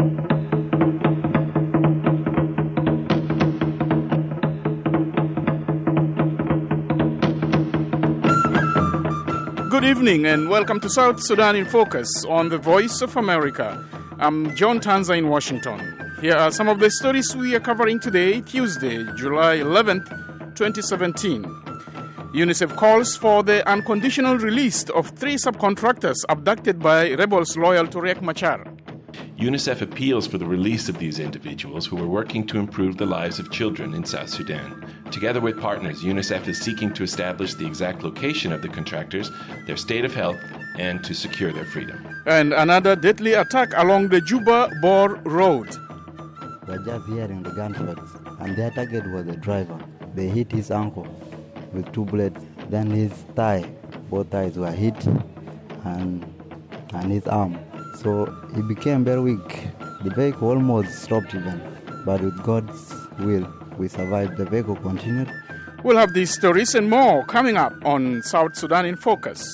Good evening and welcome to South Sudan in Focus on the Voice of America. I'm John Tanza in Washington. Here are some of the stories we are covering today, Tuesday, July 11th, 2017. UNICEF calls for the unconditional release of 3 subcontractors abducted by rebels loyal to Riek Machar. UNICEF appeals for the release of these individuals who are working to improve the lives of children in South Sudan. Together with partners, UNICEF is seeking to establish the exact location of the contractors, their state of health, and to secure their freedom. And another deadly attack along the Juba-Bor road. We're just hearing the gunshots, and their target was the driver. They hit his ankle with 2 bullets, then his thigh. Both thighs were hit, and his arm. So he became very weak. The vehicle almost stopped even, but with God's will, we survived. The vehicle continued. We'll have these stories and more coming up on South Sudan in Focus.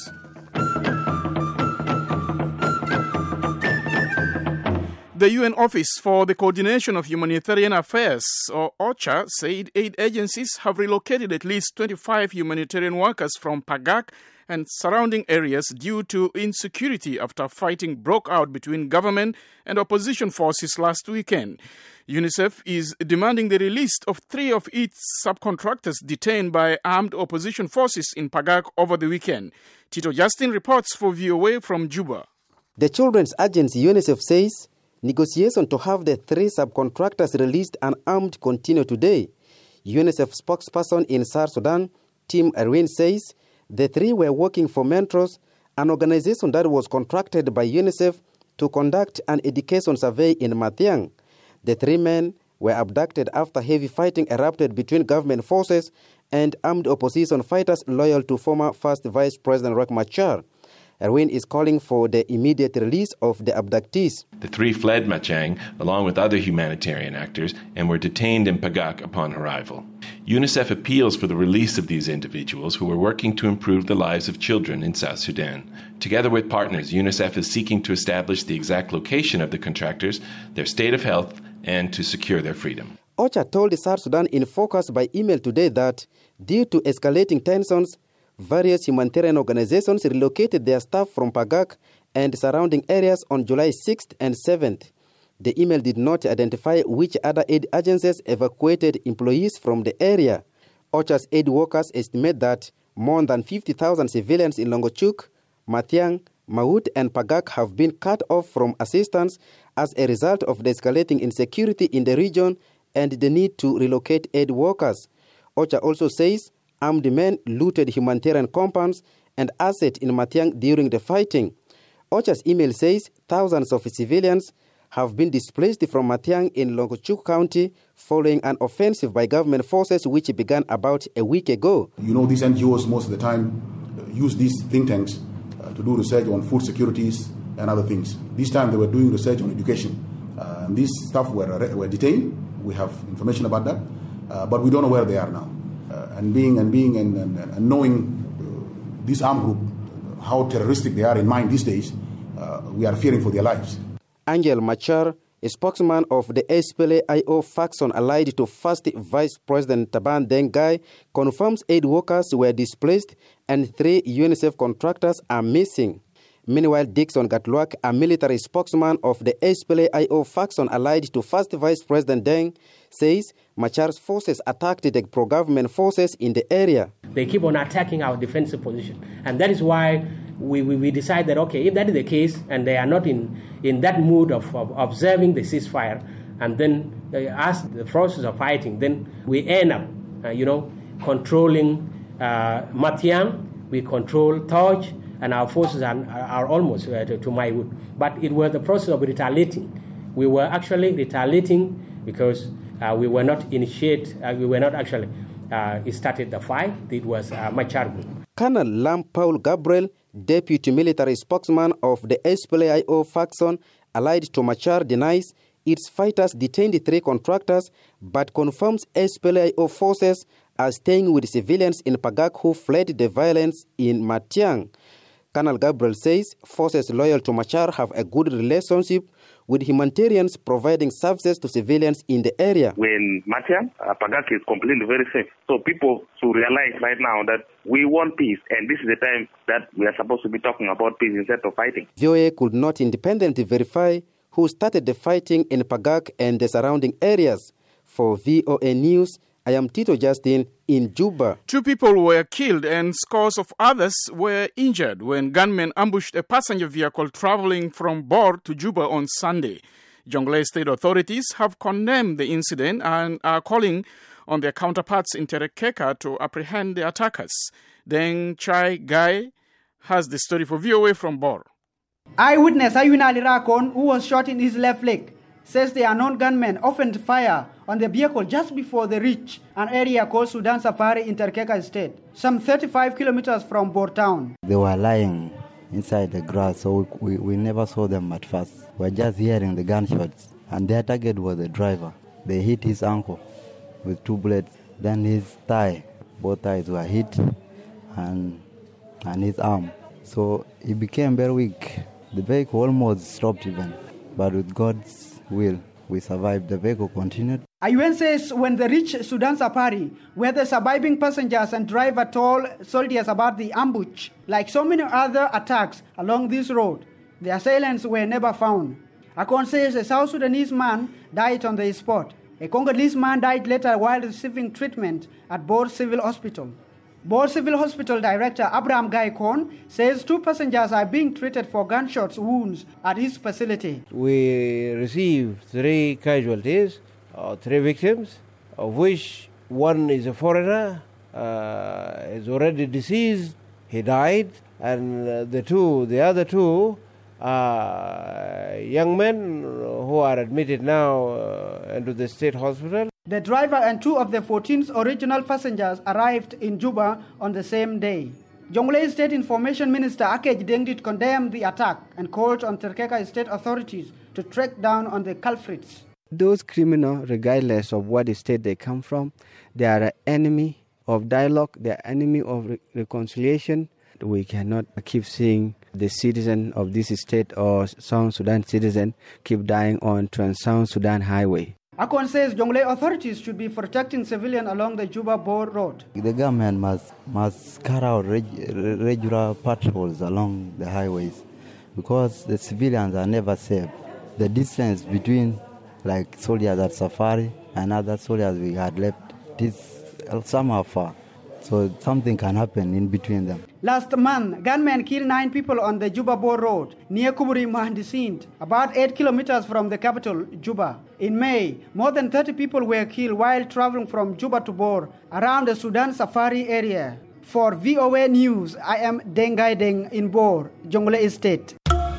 The UN Office for the Coordination of Humanitarian Affairs, or OCHA, said 8 agencies have relocated at least 25 humanitarian workers from Pagak and surrounding areas due to insecurity after fighting broke out between government and opposition forces last weekend. UNICEF is demanding the release of 3 of its subcontractors detained by armed opposition forces in Pagak over the weekend. Tito Justin reports for VOA from Juba. The children's agency UNICEF says negotiations to have the 3 subcontractors released unarmed continue today. UNICEF spokesperson in South Sudan, Tim Erwin, says the 3 were working for Mentros, an organization that was contracted by UNICEF to conduct an education survey in Matiang. The 3 men were abducted after heavy fighting erupted between government forces and armed opposition fighters loyal to former First Vice President Riek Machar. Erwin is calling for the immediate release of the abductees. The 3 fled Machang along with other humanitarian actors and were detained in Pagak upon arrival. UNICEF appeals for the release of these individuals who are working to improve the lives of children in South Sudan. Together with partners, UNICEF is seeking to establish the exact location of the contractors, their state of health, and to secure their freedom. OCHA told South Sudan in Focus by email today that due to escalating tensions, various humanitarian organizations relocated their staff from Pagak and surrounding areas on July 6th and 7th. The email did not identify which other aid agencies evacuated employees from the area. OCHA's aid workers estimate that more than 50,000 civilians in Longochuk, Matiang, Maut, and Pagak have been cut off from assistance as a result of the escalating insecurity in the region and the need to relocate aid workers. OCHA also says armed men looted humanitarian compounds and assets in Matiang during the fighting. OCHA's email says thousands of civilians have been displaced from Matiang in Longochuk County following an offensive by government forces which began about a week ago. You know, these NGOs most of the time use these think tanks to do research on food securities and other things. This time they were doing research on education. And these staff were detained. We have information about that, but we don't know where they are now. And knowing this armed group, how terroristic they are in mind these days, we are fearing for their lives. Angel Machar, a spokesman of the SPLA-IO faction allied to First Vice President Taban Deng Gai, confirms aid workers were displaced and 3 UNICEF contractors are missing. Meanwhile, Dixon Gatluak, a military spokesman of the SPLA-IO faction allied to First Vice President Deng, says Machar's forces attacked the pro-government forces in the area. They keep on attacking our defensive position. And that is why we decide that, okay, if that is the case and they are not in that mood of observing the ceasefire, and then as the process of fighting, then we end up, controlling Matiang, we control Torch, and our forces are almost to Maiwut. But it was the process of retaliating. We were actually retaliating because we were not actually started the fight. It was Machar group. Colonel Lam Paul Gabriel, deputy military spokesman of the SPLA-IO faction allied to Machar, denies its fighters detained 3 contractors, but confirms SPLA-IO forces are staying with civilians in Pagak who fled the violence in Matiang. Colonel Gabriel says forces loyal to Machar have a good relationship with humanitarians providing services to civilians in the area. When Matian, Pagak is completely very safe. So people should realize right now that we want peace, and this is the time that we are supposed to be talking about peace instead of fighting. VOA could not independently verify who started the fighting in Pagak and the surrounding areas. For VOA News, I am Tito Justin in Juba. 2 people were killed and scores of others were injured when gunmen ambushed a passenger vehicle traveling from Bor to Juba on Sunday. Jonglei state authorities have condemned the incident and are calling on their counterparts in Terekeka to apprehend the attackers. Deng Chai Gai has the story for VOA from Bor. Eyewitness Ayun Ali Rakon, who was shot in his left leg, says the unknown gunmen opened fire on the vehicle just before they reached an area called Sudan Safari in Terekeka State, some 35 kilometers from Bor town. They were lying inside the grass, so we never saw them at first. We were just hearing the gunshots, and their target was the driver. They hit his ankle with 2 bullets, then his thigh. Both thighs were hit, and his arm. So he became very weak. The vehicle almost stopped even, but with God's will, we survived. The vehicle continued. Ayun says when they reached Sudan Safari, where the surviving passengers and driver told soldiers about the ambush, like so many other attacks along this road, the assailants were never found. Akon says a South Sudanese man died on the spot. A Congolese man died later while receiving treatment at Bor Civil Hospital. Bor Civil Hospital Director Abraham Gaikon says 2 passengers are being treated for gunshots wounds at his facility. We received 3 casualties, 3 victims, of which one is a foreigner, is already deceased, he died, and the other two are young men who are admitted now into the state hospital. The driver and 2 of the 14 original passengers arrived in Juba on the same day. Jonglei State Information Minister Akej Dengdit condemned the attack and called on Terekeka state authorities to track down on the culprits. Those criminals, regardless of what state they come from, they are an enemy of dialogue, they are enemy of reconciliation. We cannot keep seeing the citizen of this state or South Sudan citizen keep dying on Trans-South Sudan Highway. Akon says Jonglei authorities should be protecting civilians along the Juba-Bor road. The government must carry out regular patrols along the highways because the civilians are never safe. The distance between like soldiers at Safari and other soldiers we had left is somehow far. So something can happen in between them. Last month, gunmen killed 9 people on the Juba-Bor road near Kuburi Mahandisint, about 8 kilometers from the capital, Juba. In May, more than 30 people were killed while traveling from Juba to Bor around the Sudan Safari area. For VOA News, I am Dengai Deng in Bor, Jonglei State.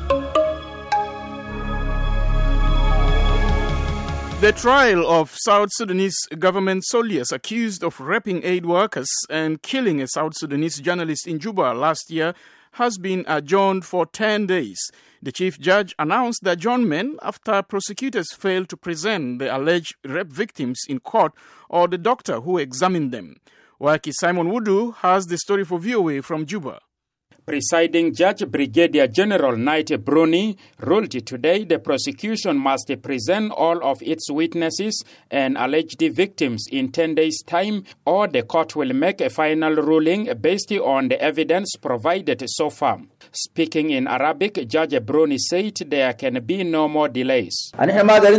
The trial of South Sudanese government soldiers accused of raping aid workers and killing a South Sudanese journalist in Juba last year has been adjourned for 10 days. The chief judge announced the adjournment after prosecutors failed to present the alleged rape victims in court or the doctor who examined them. Waki Simon Wudu has the story for VOA from Juba. Presiding Judge Brigadier General Knight Bruni ruled today the prosecution must present all of its witnesses and alleged victims in 10 days' time, or the court will make a final ruling based on the evidence provided so far. Speaking in Arabic, Judge Bruni said there can be no more delays. We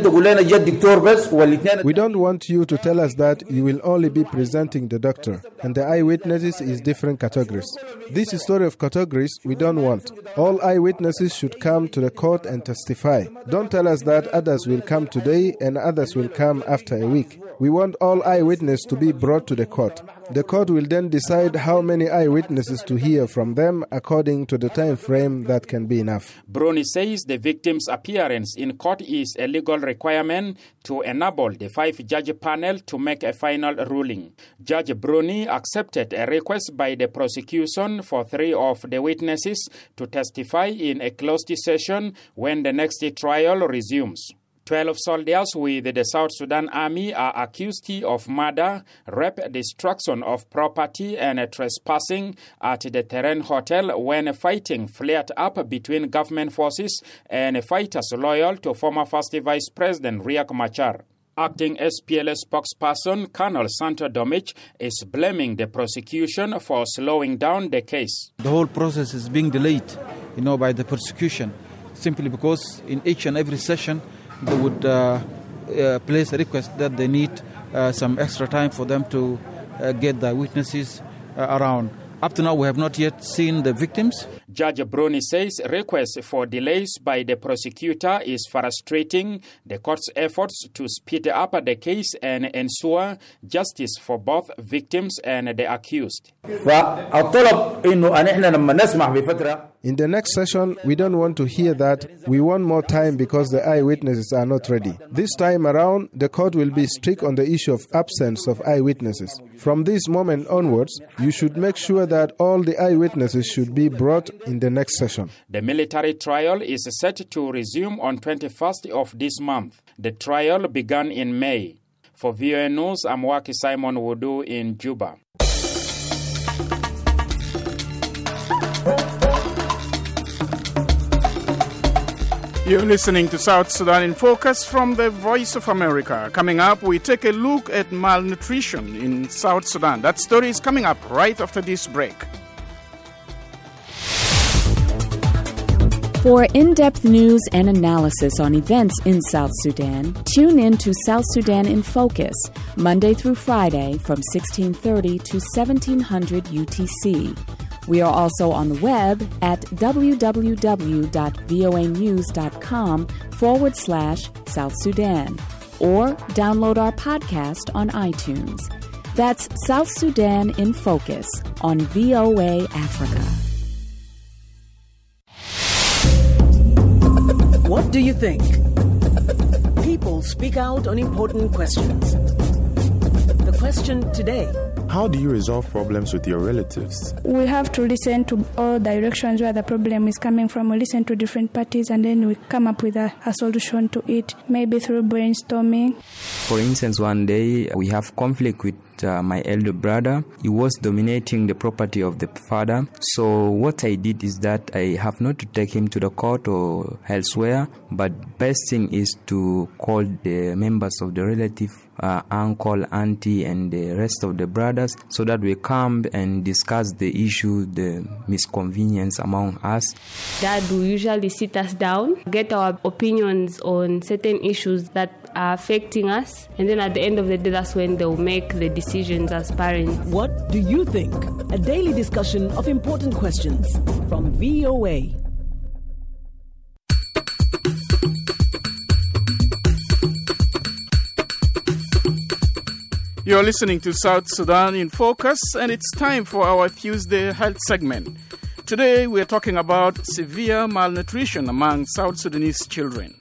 don't want you to tell us that you will only be presenting the doctor, and the eyewitnesses is different categories. This story of categories we don't want. All eyewitnesses should come to the court and testify. Don't tell us that others will come today and others will come after a week. We want all eyewitnesses to be brought to the court. The court will then decide how many eyewitnesses to hear from them according to the time frame that can be enough. Bruni says the victim's appearance in court is a legal requirement to enable the 5-judge panel to make a final ruling. Judge Bruni accepted a request by the prosecution for 3 of the witnesses to testify in a closed session when the next trial resumes. 12 soldiers with the South Sudan Army are accused of murder, rape, destruction of property, and trespassing at the Terrain Hotel when fighting flared up between government forces and fighters loyal to former First Vice President Riek Machar. Acting SPLA spokesperson Colonel Santo Domich is blaming the prosecution for slowing down the case. The whole process is being delayed, by the prosecution, simply because in each and every session they would place a request that they need some extra time for them to get the witnesses around. Up to now, we have not yet seen the victims. Judge Bruni says request for delays by the prosecutor is frustrating the court's efforts to speed up the case and ensure justice for both victims and the accused. In the next session, we don't want to hear that. We want more time because the eyewitnesses are not ready. This time around, the court will be strict on the issue of absence of eyewitnesses. From this moment onwards, you should make sure that all the eyewitnesses should be brought in the next session. The military trial is set to resume on 21st of this month. The trial began in May. For VOA News, I'm Waki Simon Wudu in Juba. You're listening to South Sudan in Focus from the Voice of America. Coming up, we take a look at malnutrition in South Sudan. That story is coming up right after this break. For in-depth news and analysis on events in South Sudan, tune in to South Sudan in Focus, Monday through Friday from 1630 to 1700 UTC. We are also on the web at www.voanews.com/South Sudan or download our podcast on iTunes. That's South Sudan in Focus on VOA Africa. What do you think? People speak out on important questions. The question today: how do you resolve problems with your relatives? We have to listen to all directions where the problem is coming from. We listen to different parties and then we come up with a solution to it, maybe through brainstorming. For instance, one day we have conflict with my elder brother. He was dominating the property of the father. So what I did is that I have not to take him to the court or elsewhere, but best thing is to call the members of the relative, uncle, auntie, and the rest of the brothers, so that we come and discuss the issue, the misconvenience among us. Dad will usually sit us down, get our opinions on certain issues that are affecting us, and then at the end of the day, that's when they'll make the decisions as parents. What do you think? A daily discussion of important questions from VOA. You're listening to South Sudan in Focus, and it's time for our Tuesday Health segment. Today, we're talking about severe malnutrition among South Sudanese children.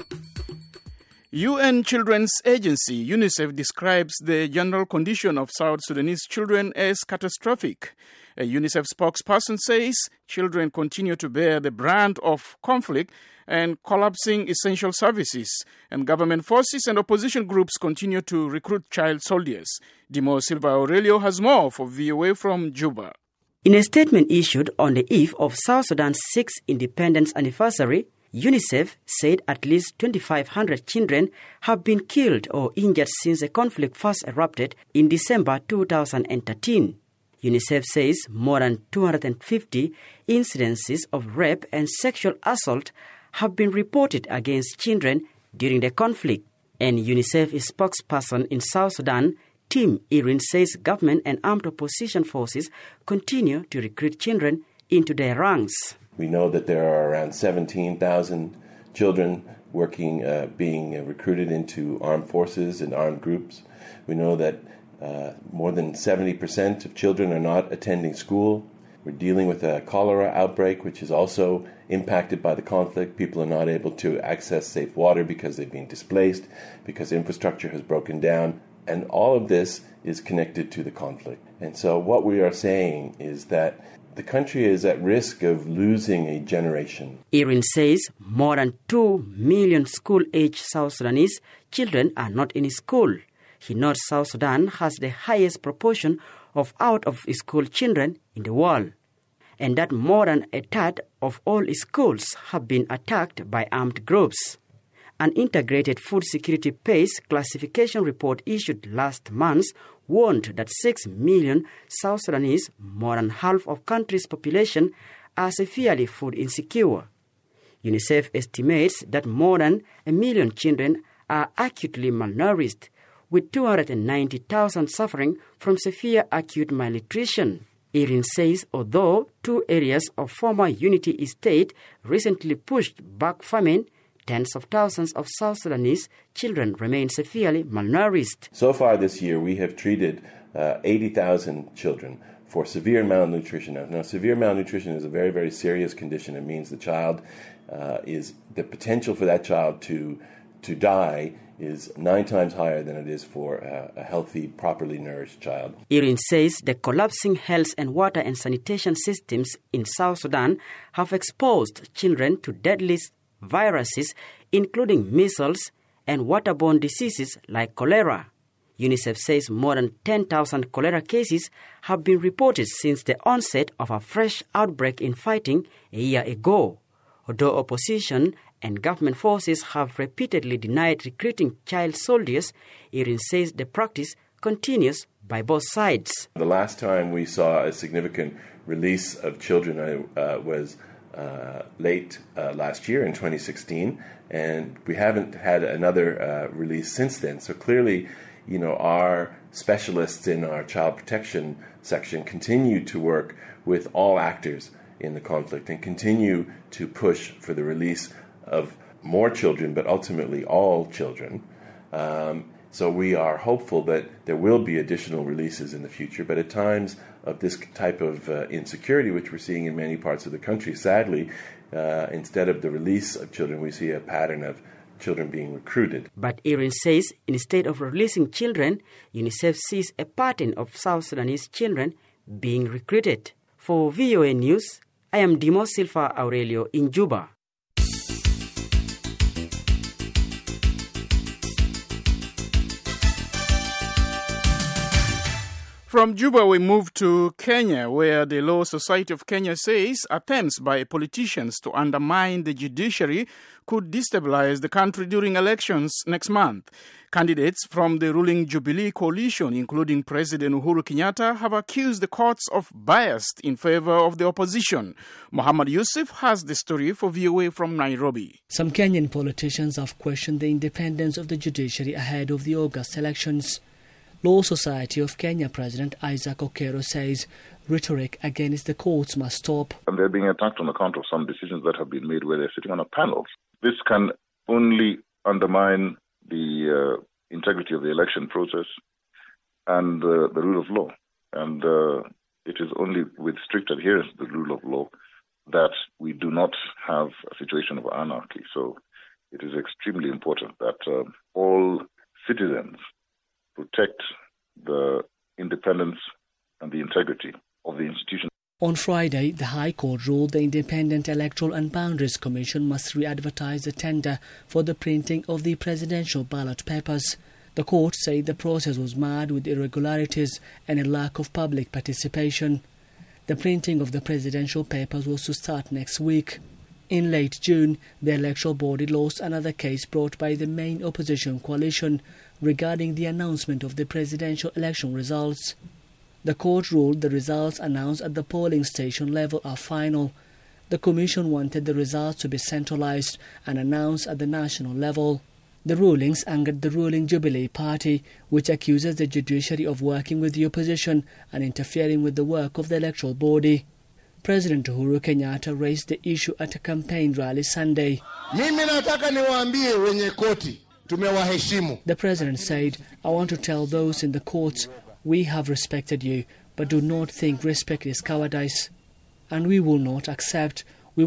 UN Children's Agency, UNICEF, describes the general condition of South Sudanese children as catastrophic. A UNICEF spokesperson says children continue to bear the brunt of conflict and collapsing essential services, and government forces and opposition groups continue to recruit child soldiers. Dimo Silva Aurelio has more for VOA from Juba. In a statement issued on the eve of South Sudan's 6th independence anniversary, UNICEF said at least 2,500 children have been killed or injured since the conflict first erupted in December 2013. UNICEF says more than 250 incidences of rape and sexual assault have been reported against children during the conflict. And UNICEF spokesperson in South Sudan, Tim Irin, says government and armed opposition forces continue to recruit children into their ranks. We know that there are around 17,000 children being recruited into armed forces and armed groups. We know that more than 70% of children are not attending school. We're dealing with a cholera outbreak, which is also impacted by the conflict. People are not able to access safe water because they've been displaced, because infrastructure has broken down. And all of this is connected to the conflict. And so what we are saying is that the country is at risk of losing a generation. IRIN says more than 2 million school-age South Sudanese children are not in school. He notes South Sudan has the highest proportion of out-of-school children in the world, and that more than a third of all schools have been attacked by armed groups. An integrated food security PACE classification report issued last month warned that 6 million South Sudanese, more than half of the country's population, are severely food insecure. UNICEF estimates that more than 1 million children are acutely malnourished, with 290,000 suffering from severe acute malnutrition. IRIN says although 2 areas of former Unity State recently pushed back famine, tens of thousands of South Sudanese children remain severely malnourished. So far this year, we have treated 80,000 children for severe malnutrition. Now, severe malnutrition is a very, very serious condition. It means the child the potential for that child to die is 9 times higher than it is for a healthy, properly nourished child. IRIN says the collapsing health and water and sanitation systems in South Sudan have exposed children to deadly viruses, including measles and waterborne diseases like cholera. UNICEF says more than 10,000 cholera cases have been reported since the onset of a fresh outbreak in fighting a year ago. Although opposition and government forces have repeatedly denied recruiting child soldiers, IRIN says the practice continues by both sides. The last time we saw a significant release of children was late last year in 2016, and we haven't had another release since then. So clearly, our specialists in our child protection section continue to work with all actors in the conflict and continue to push for the release of more children, but ultimately all children. So we are hopeful that there will be additional releases in the future, but at times of this type of insecurity, which we're seeing in many parts of the country, sadly, instead of the release of children, we see a pattern of children being recruited. But IRIN says instead of releasing children, UNICEF sees a pattern of South Sudanese children being recruited. For VOA News, I am Dimo Silva Aurelio in Juba. From Juba, we move to Kenya, where the Law Society of Kenya says attempts by politicians to undermine the judiciary could destabilize the country during elections next month. Candidates from the ruling Jubilee coalition, including President Uhuru Kenyatta, have accused the courts of bias in favor of the opposition. Muhammad Yusuf has the story for VOA from Nairobi. Some Kenyan politicians have questioned the independence of the judiciary ahead of the August elections. Law Society of Kenya President Isaac Okero says rhetoric against the courts must stop. And they're being attacked on account of some decisions that have been made where they're sitting on a panel. This can only undermine the integrity of the election process and the rule of law. And it is only with strict adherence to the rule of law that we do not have a situation of anarchy. So it is extremely important that all citizens protect the independence and the integrity of the institution. On Friday, the High Court ruled the Independent Electoral and Boundaries Commission must re-advertise the tender for the printing of the presidential ballot papers. The court said the process was marred with irregularities and a lack of public participation. The printing of the presidential papers was to start next week. In late June, the electoral body lost another case brought by the main opposition coalition regarding the announcement of the presidential election results. The court ruled the results announced at the polling station level are final. The commission wanted the results to be centralized and announced at the national level. The rulings angered the ruling Jubilee Party, which accuses the judiciary of working with the opposition and interfering with the work of the electoral body. President Uhuru Kenyatta raised the issue at a campaign rally Sunday. Mimi nataka niwaambie wenye koti tumewaheshimu. The president said, I want to tell those in the courts, we have respected you, but do not think respect is cowardice. And we will not accept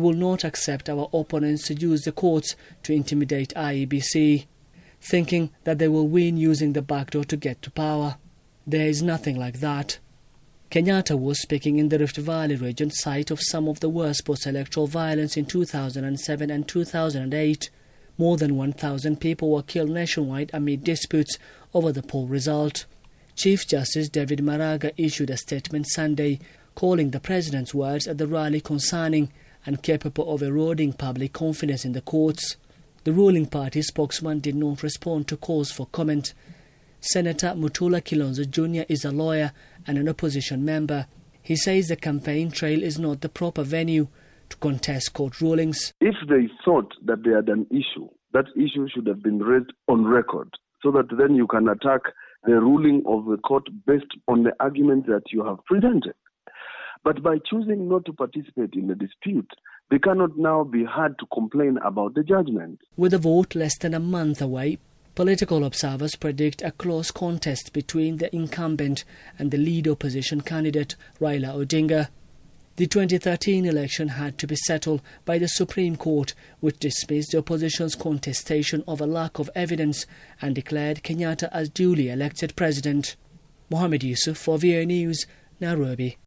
our opponents to use the courts to intimidate IEBC, thinking that they will win using the back door to get to power. There is nothing like that. Kenyatta was speaking in the Rift Valley region, site of some of the worst post-electoral violence in 2007 and 2008. More than 1,000 people were killed nationwide amid disputes over the poll result. Chief Justice David Maraga issued a statement Sunday calling the president's words at the rally concerning and capable of eroding public confidence in the courts. The ruling party spokesman did not respond to calls for comment. Senator Mutula Kilonzo Jr. is a lawyer and an opposition member. He says the campaign trail is not the proper venue to contest court rulings. If they thought that they had an issue, that issue should have been raised on record so that then you can attack the ruling of the court based on the argument that you have presented. But by choosing not to participate in the dispute, they cannot now be heard to complain about the judgment. With the vote less than a month away, political observers predict a close contest between the incumbent and the lead opposition candidate, Raila Odinga. The 2013 election had to be settled by the Supreme Court, which dismissed the opposition's contestation of a lack of evidence and declared Kenyatta as duly elected president. Mohammed Yusuf for VOA News, Nairobi.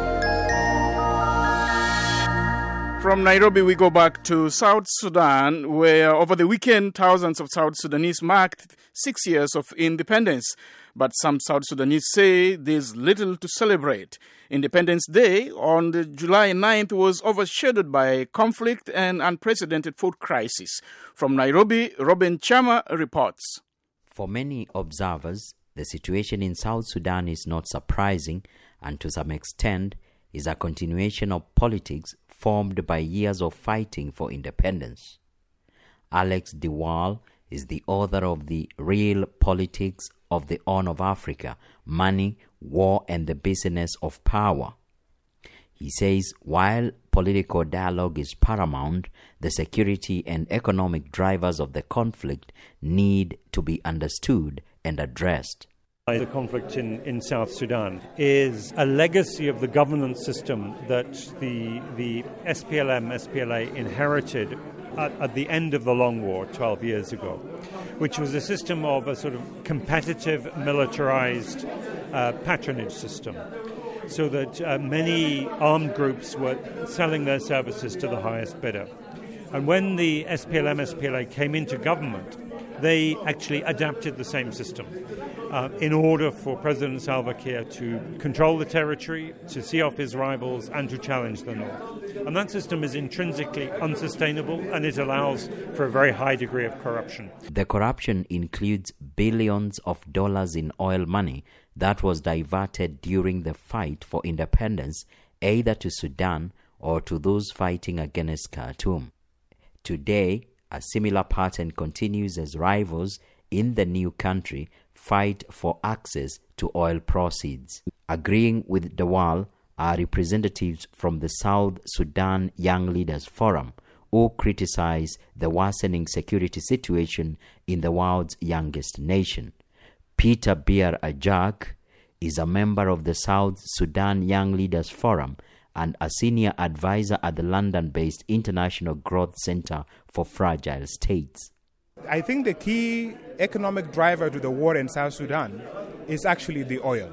From Nairobi, we go back to South Sudan, where over the weekend, thousands of South Sudanese marked 6 years of independence. But some South Sudanese say there's little to celebrate. Independence Day on July 9th was overshadowed by conflict and unprecedented food crisis. From Nairobi, Robin Chama reports. For many observers, the situation in South Sudan is not surprising and to some extent is a continuation of politics formed by years of fighting for independence. Alex Diwal is the author of The Real Politics of the Horn of Africa, Money, War and the Business of Power. He says while political dialogue is paramount, the security and economic drivers of the conflict need to be understood and addressed. The conflict in South Sudan is a legacy of the governance system that the SPLA inherited at the end of the Long War 12 years ago, which was a system of a sort of competitive, militarized patronage system, so that many armed groups were selling their services to the highest bidder. And when the SPLA came into government, they actually adapted the same system in order for President Salva Kiir to control the territory, to see off his rivals, and to challenge the North. And that system is intrinsically unsustainable, and it allows for a very high degree of corruption. The corruption includes billions of dollars in oil money that was diverted during the fight for independence, either to Sudan or to those fighting against Khartoum. Today, a similar pattern continues as rivals in the new country fight for access to oil proceeds. Agreeing with Dawal are representatives from the South Sudan Young Leaders Forum, who criticize the worsening security situation in the world's youngest nation. Peter Bier Ajak is a member of the South Sudan Young Leaders Forum and a senior advisor at the London-based International Growth Center for Fragile States. I think the key economic driver to the war in South Sudan is actually the oil.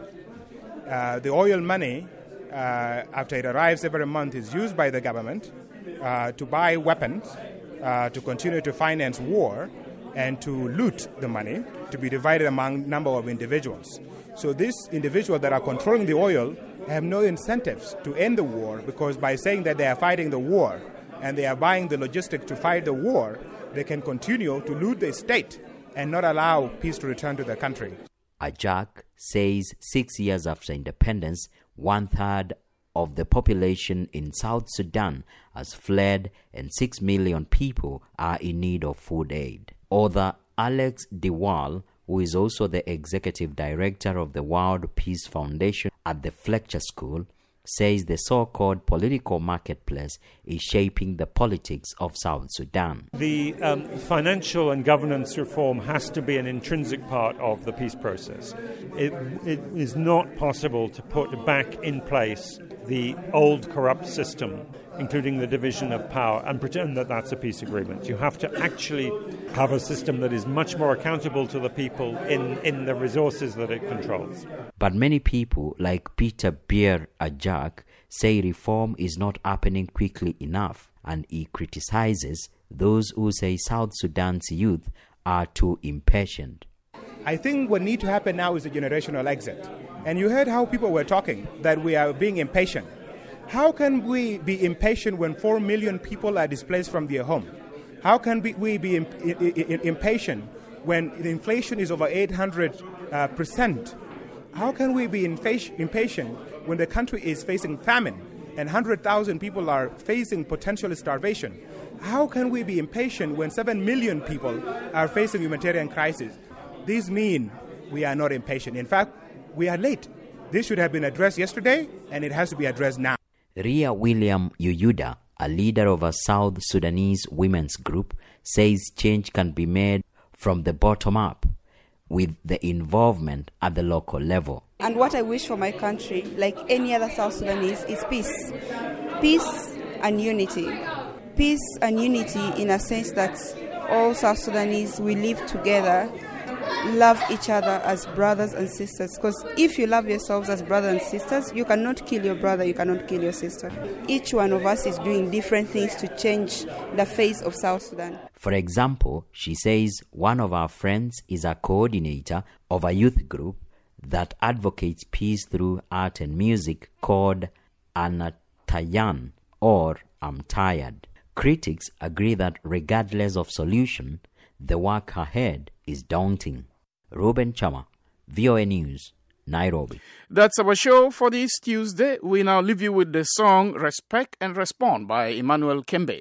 The oil money, after it arrives every month, is used by the government to buy weapons, to continue to finance war, and to loot the money to be divided among a number of individuals. So these individuals that are controlling the oil have no incentives to end the war, because by saying that they are fighting the war and they are buying the logistics to fight the war, they can continue to loot the state and not allow peace to return to the country. Ajak says 6 years after independence, 1/3 of the population in South Sudan has fled and 6 million people are in need of food aid. Author Alex Diwal, who is also the executive director of the World Peace Foundation at the Fletcher School, says the so-called political marketplace is shaping the politics of South Sudan. The financial and governance reform has to be an intrinsic part of the peace process. It is not possible to put back in place the old corrupt system including the division of power, and pretend that that's a peace agreement. You have to actually have a system that is much more accountable to the people in the resources that it controls. But many people, like Peter Beer Ajak, say reform is not happening quickly enough, and he criticizes those who say South Sudan's youth are too impatient. I think what needs to happen now is a generational exit. And you heard how people were talking, that we are being impatient. How can we be impatient when 4 million people are displaced from their home? How can we be impatient when the inflation is over 800%? How can we be impatient when the country is facing famine and 100,000 people are facing potential starvation? How can we be impatient when 7 million people are facing humanitarian crisis? These mean we are not impatient. In fact, we are late. This should have been addressed yesterday, and it has to be addressed now. Ria William Yuyuda, a leader of a South Sudanese women's group, says change can be made from the bottom up, with the involvement at the local level. And what I wish for my country, like any other South Sudanese, is peace. Peace and unity. Peace and unity in a sense that all South Sudanese, we live together, love each other as brothers and sisters. Because if you love yourselves as brothers and sisters, you cannot kill your brother, you cannot kill your sister. Each one of us is doing different things to change the face of South Sudan. For example, she says one of our friends is a coordinator of a youth group that advocates peace through art and music called Anatayan, or I'm Tired. Critics agree that regardless of solution, the work ahead is daunting. Ruben Chama, VOA News, Nairobi. That's our show for this Tuesday. We now leave you with the song Respect and Respond by Emmanuel Kembe.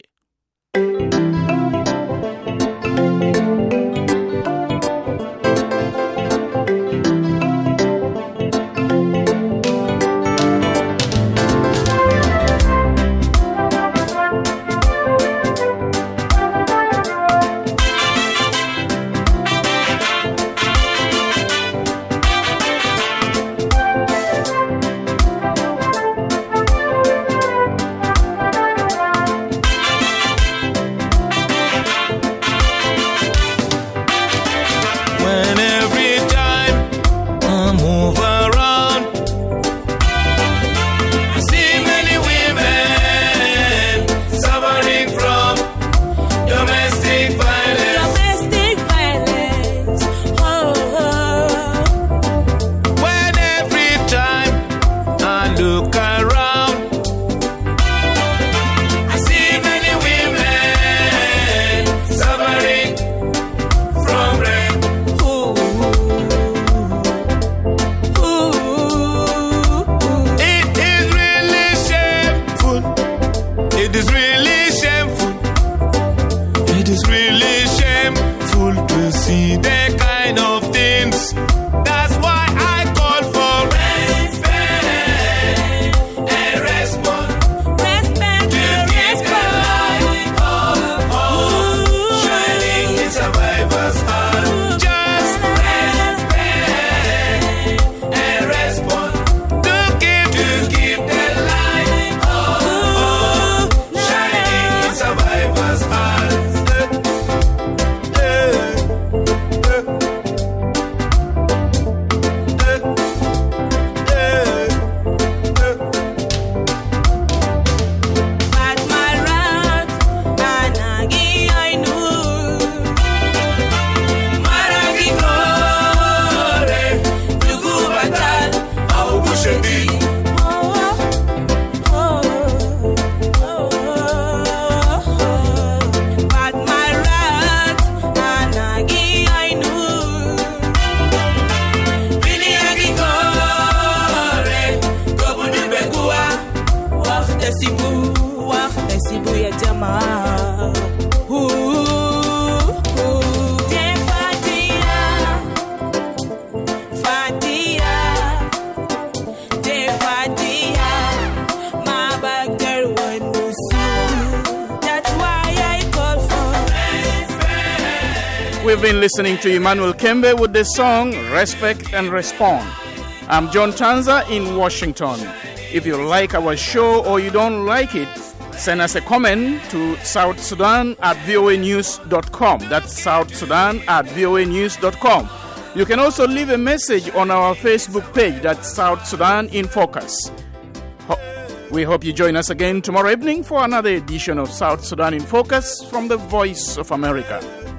We've been listening to Emmanuel Kembe with the song Respect and Respond. I'm John Tanza in Washington. If you like our show or you don't like it, Send us a comment to southsudan@voanews.com. That's southsudan@voanews.com. You can also leave a message on our Facebook page, that's South Sudan in Focus. We hope you join us again tomorrow evening for another edition of South Sudan in Focus from the Voice of America.